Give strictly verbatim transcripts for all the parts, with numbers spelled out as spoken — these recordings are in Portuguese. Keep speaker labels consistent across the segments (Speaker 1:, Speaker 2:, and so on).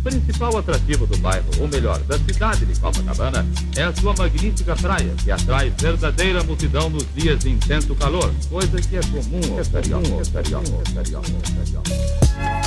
Speaker 1: principal atrativo do bairro, ou melhor, da cidade de Copacabana, é a sua magnífica praia, que atrai verdadeira multidão nos dias de intenso calor, coisa que é comum ao carioca, carioca, carioca, carioca.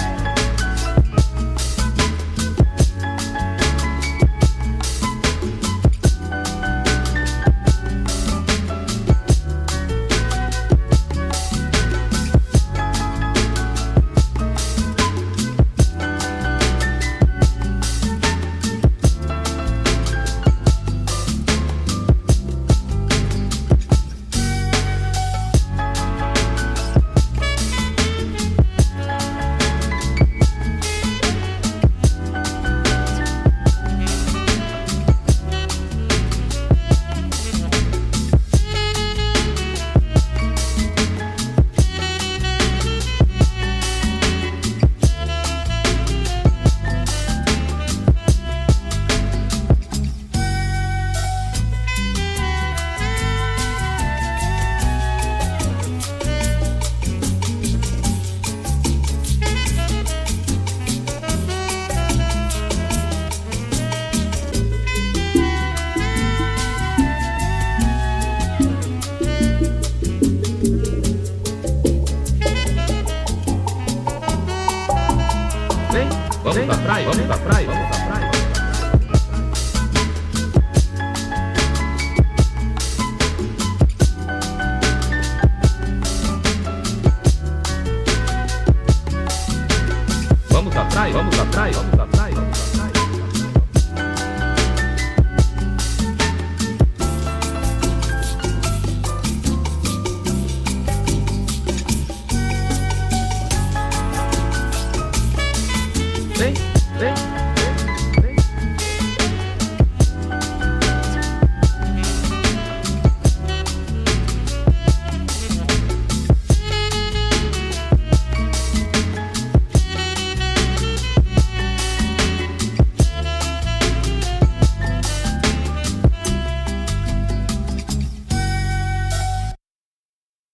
Speaker 1: Vamos pra praia, vamos pra praia, vamos pra praia. Vamos pra praia, vamos pra praia, vamos pra praia.